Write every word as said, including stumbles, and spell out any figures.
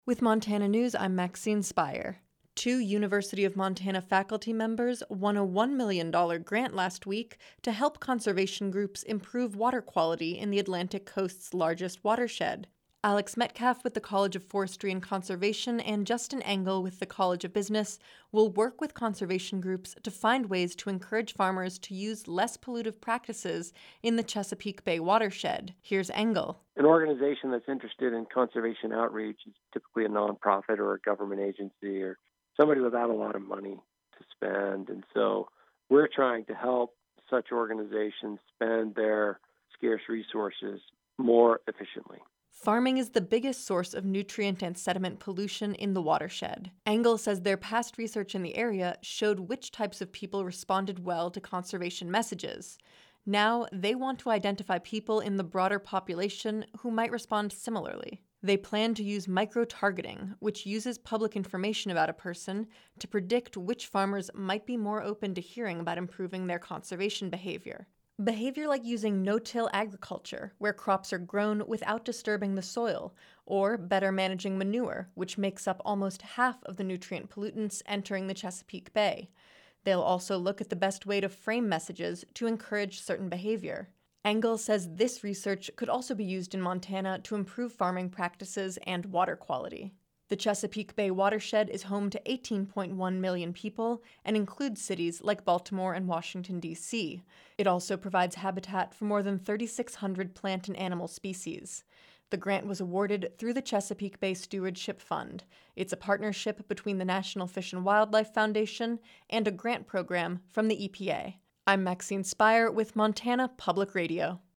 With Montana News, I'm Maxine Spire. Two University of Montana faculty members won a one million dollars grant last week to help conservation groups improve water quality in the Atlantic Coast's largest watershed. Alex Metcalf with the College of Forestry and Conservation and Justin Engel with the College of Business will work with conservation groups to find ways to encourage farmers to use less pollutive practices in the Chesapeake Bay watershed. Here's Engel. An organization that's interested in conservation outreach is typically a nonprofit or a government agency or somebody without a lot of money to spend. And so we're trying to help such organizations spend their scarce resources more efficiently. Farming is the biggest source of nutrient and sediment pollution in the watershed. Engel says their past research in the area showed which types of people responded well to conservation messages. Now, they want to identify people in the broader population who might respond similarly. They plan to use micro-targeting, which uses public information about a person to predict which farmers might be more open to hearing about improving their conservation behavior. Behavior like using no-till agriculture, where crops are grown without disturbing the soil, or better managing manure, which makes up almost half of the nutrient pollutants entering the Chesapeake Bay. They'll also look at the best way to frame messages to encourage certain behavior. Engel says this research could also be used in Montana to improve farming practices and water quality. The Chesapeake Bay watershed is home to eighteen point one million people and includes cities like Baltimore and Washington, D C. It also provides habitat for more than thirty-six hundred plant and animal species. The grant was awarded through the Chesapeake Bay Stewardship Fund. It's a partnership between the National Fish and Wildlife Foundation and a grant program from the E P A. I'm Maxine Spire with Montana Public Radio.